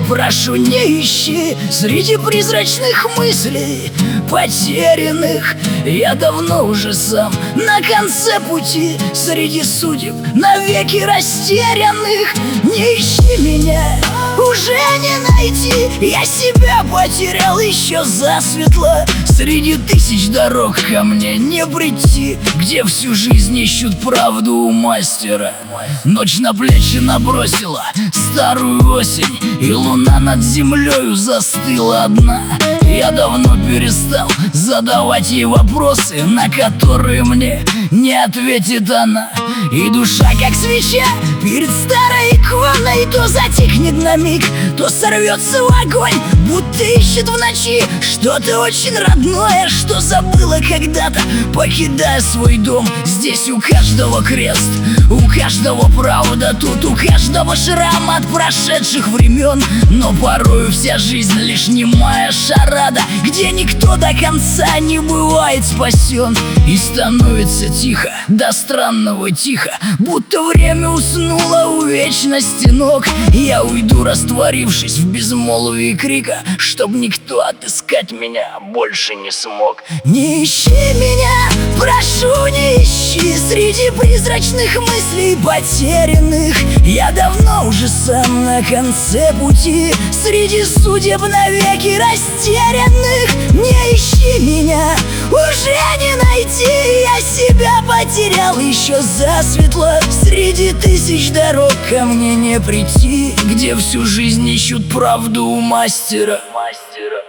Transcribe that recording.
прошу, не ищи среди призрачных мыслей потерянных. Я давно уже сам на конце пути, среди судеб навеки растерянных. Не ищи меня, уже не найти, я себя потерял еще засветло. Среди тысяч дорог ко мне не прийти, где всю жизнь ищут правду у мастера. Ночь на плечи набросила старую осень, и луна над землею застыла одна. Я давно перестал задавать ей вопросы, на которые мне не ответит она. И душа, как свеча перед старой иконой, то затихнет на миг, то сорвется в огонь, будто ищет в ночи что-то очень родное, что забыла когда-то, покидая свой дом. Здесь у каждого крест, у каждого правда, тут у каждого шрам от прошедших времен. Но порою вся жизнь лишь немая шарада, где никто до конца не бывает спасен. И становится тихо, до странного тихо, будто время уснуло у вечности ног. Я уйду, растворившись в безмолвии крика, чтоб никто отыскать меня больше не смог. Не ищи меня, прошу, не ищи среди призрачных мыслей потерянных. Я давно уже сам на конце пути, среди судеб навеки растерянных. Не ищи меня, уже не найти, я себя потерял еще засветло. Среди тысяч дорог ко мне не прийти, где всю жизнь ищут правду у мастера.